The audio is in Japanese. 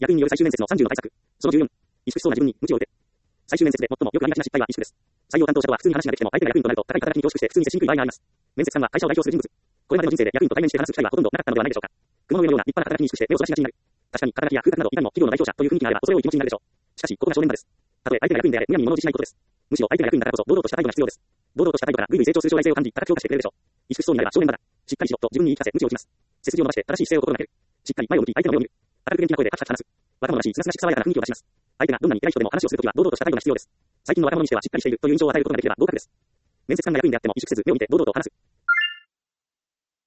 役員による最終面接の30の対策。その14。萎縮しそうな自分に無知を打て。最終面接で最もよくありがちな失敗は萎縮です。採用担当者とは普通に話ができても相手が役員となると高い肩書きに恐縮して普通に接しにくい場合があります。面接官は会社を代表する人物。これまでの人生で役員と対面して話す機会はほとんどなかったのではないでしょうか。雲の上のような立派な肩書きに萎縮して目をそらしがちになる。確かに肩書きや風格などいかにも企業の代表者という雰囲気があれば恐れ多い気持ちになるでしょう。しかしここが正念場です。たとえ相手が役員であれむやみに物おじしないことです。むしろ相手が役員だからこそ堂々とした態度が必要です。堂々とした態度からぐいぐい成長する将来性を感じ高く評価してくれるでしょう。萎縮しそうになれば正念場だ。しっかりしろと自分に言い聞かせ無知を打ちます。背筋を伸ばして正しい姿勢を心がける。しっかり前を向き相手の目を見る。明るく元気な声でカチカチ話す。若者らしいすがすがしく爽やかな雰囲気を出します。相手がどんなに偉い人でも話をするときは堂々とした態度が必要です。最近の若者にしてはしっかりしているという印象を与えることができれば合格です。面接官が役員であっても萎縮せず目を見て堂々と話す。